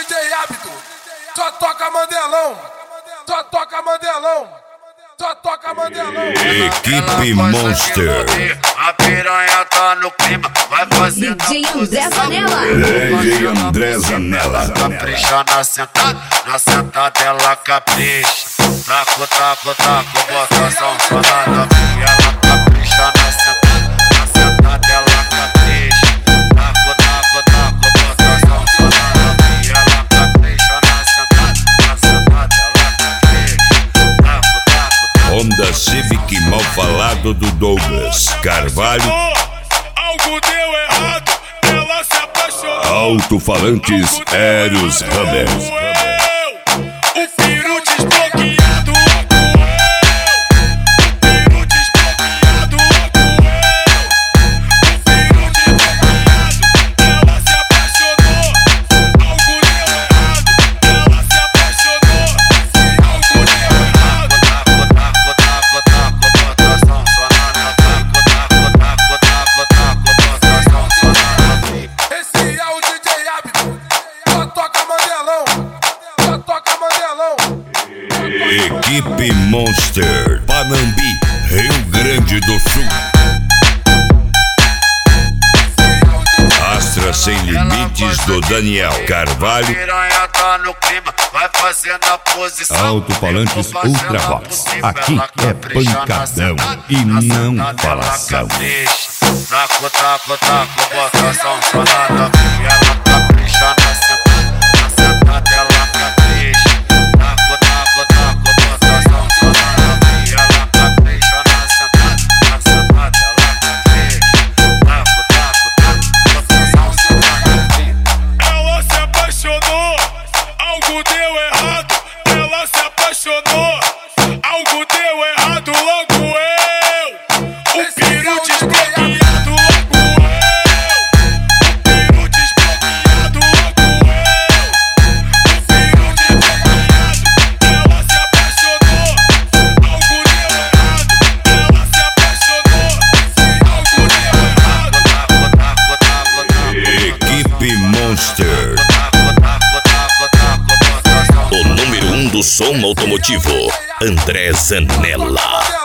DJ Hábito, só toca Mandelão, só toca Mandelão, só toca Mandelão. Equipe Monster. A piranha tá no clima, vai fazer DJ André Zanella. DJ André Zanella. Capricha na sentada ela capricha. Taco, taco, taco, bota só na novinha. Ela capricha na sentada ela capricha. Taco, taco, taco, bota só na novinha. Ela capricha na sentada ela capricha. Taco, taco, taco. Honda Civic mal falado do Douglas Carvalho. Algo deu errado, ela se apaixonou. Alto-falantes Eros Hammer. O peru desbloqueado. Ela se apaixonou. Algo deu errado, ela se apaixonou. Algo deu errado. Esse é o DJ Hábito, só toca Mandelão, só toca Mandelão. Equipe Monster. Panambi, Rio Grande do Sul. Astra Sem Limites do Daniel Carvalho. Piranha tá no clima, vai fazendo a posição. Alto-falantes Ultravox. Aqui é pancadão e não falação. Taco, taco, taco, bota só na novinha. Ela capricha na sentada ela capricha. Taco, taco, taco, bota só na novinha. Ela capricha na sentada ela capricha. Taco, taco, taco, bota só na novinha. Ela se apaixonou, algo deu errado. Ela se apaixonou, algo deu errado. Logo eu, o peru desbloqueado. Logo eu, o peru desbloqueado. Logo eu, o peru desbloqueado. Ela se apaixonou, algo deu errado. Ela se apaixonou, algo deu errado. Equipe Monster. O número 1 do som automotivo, André Zanella.